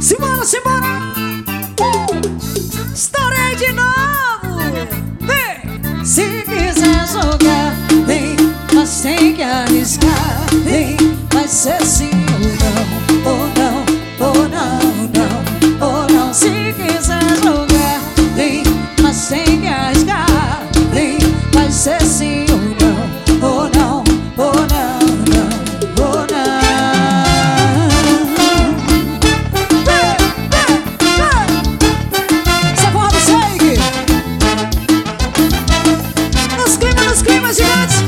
Simbora, simbora! Estourei de novo! Vem! Se quiser jogar, vem, mas tem que arriscar. Vem, vai ser sim ou não, ou não, não, ou não. Se quiser jogar, vem, mas tem que arriscar. Vem, vai ser sim ou não, ou não, não, ou não. Essa porra do shake! Nos climas gigantes!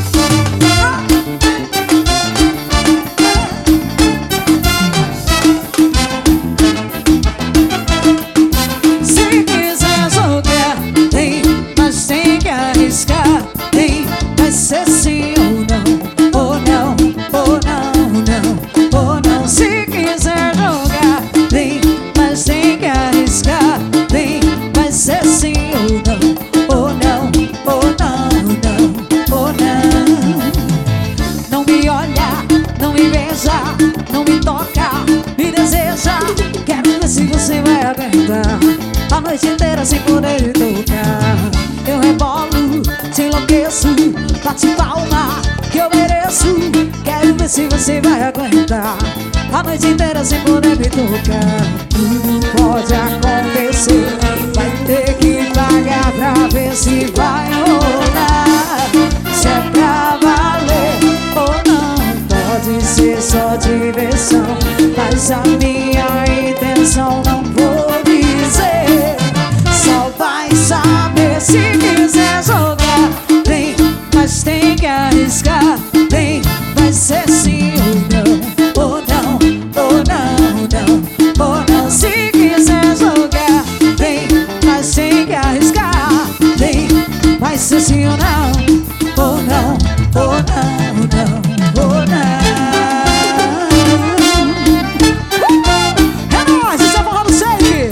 Se quiser jogar, vem, mas tem que arriscar. Vem, vai ser sim ou não, ou não, não, ou não. Se quiser jogar, vem, mas tem que arriscar. Vem, vai ser sim ou não, ou não, não, ou não. Não me olha, não me beija, não me toca, me deseja. Quero ver se você vai aguentar a noite inteira sem poder me tocar. Eu rebolo, te enlouqueço, bate palma que eu mereço. Quero ver se você vai aguentar a noite inteira sem poder me tocar. Tudo pode acontecer, vai ter que pagar pra ver se vai rolar. Se é pra valer ou não, pode ser só diversão, mas a minha intenção não vou dizer. Só vai saber se quiser jogar. Vem, mas tem que arriscar. Vem, vai ser sim ou não, ou não, não, ou não. Se quiser jogar, vem, mas tem que arriscar. Vem, vai ser sim ou não, ou não, ou não, não, ou não. É nóis! Essa porra do shake!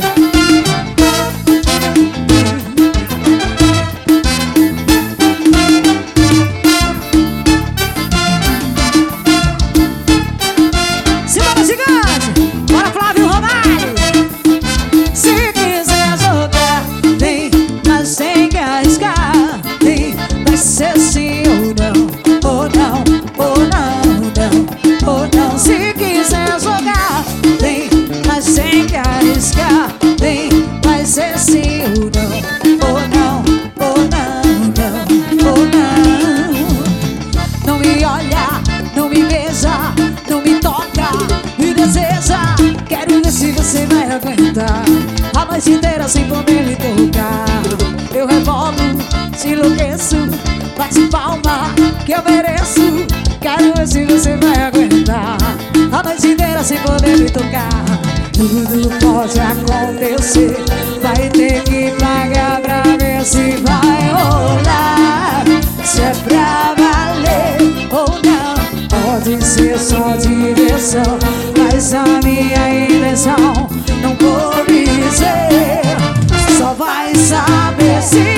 Simbora, gigante! Bora, Flávio Romário! Se quiser jogar, vem, mas tem que arriscar. Vem, vai ser sim ou não, ou não, não, ou não. Se quiser jogar, vem, mas tem que arriscar. Vem, vai ser sim ou não, ou não, não, ou não. Não me olha, não me beija, não me toca, me deseja. Quero ver se você vai aguentar a noite inteira sem poder me tocar. Eu rebolo, te enlouqueço, bate palma que eu mereço. Quero ver se você vai aguentar a noite inteira sem poder me tocar. Tudo pode acontecer, vai ter que pagar pra ver se vai rolar. Se é pra valer ou não, pode ser só diversão, mas a minha intenção não vou dizer. Só vai saber se